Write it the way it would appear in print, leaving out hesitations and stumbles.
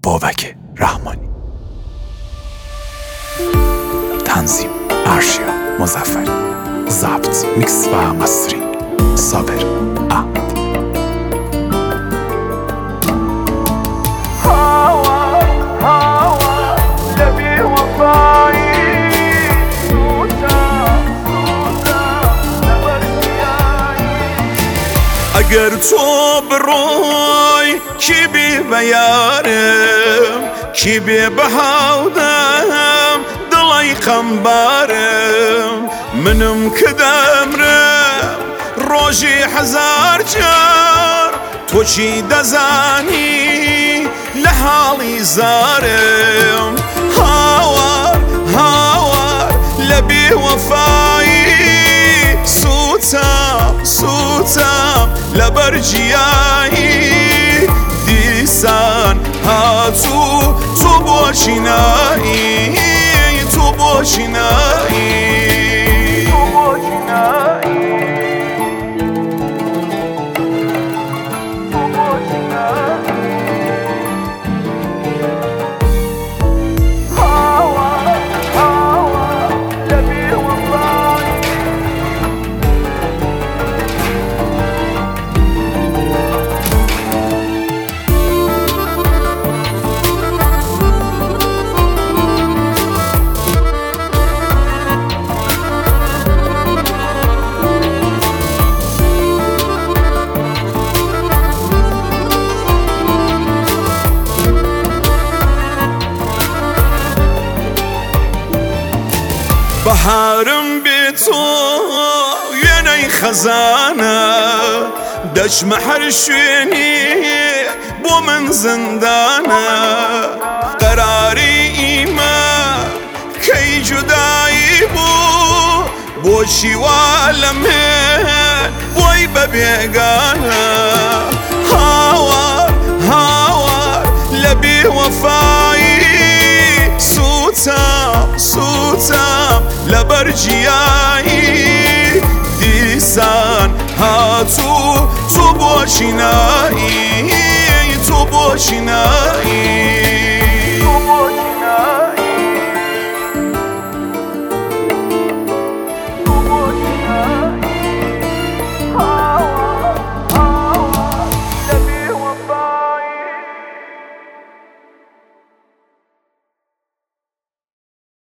بابک رحمانی. تنظیم ارشیا مظفری. ضبط میکس و مستری صابر احمدی. اگر تو بروی کی بی بیارم، کی بی بهودم دلای قنبارم. منم کدمرم روژی هزار جار، تو چی دزانی لحالی زارم. هاوار هاوار لبی وفایی، سوتم سوتم لبرجیایی. دیسان هاتو تو باشینایی، تو باشینایی. بهارم بی تو یعنی خزانه، دشم هر شوینی بو من زندانه. قراری ایما کی جدایی بو شیوال من بوی ببیگانه. هاوار هاوار لبی وفایی، سوتم سوتم لبرجیایی. دیسان هاتو تو باشینایی، تو باشینایی.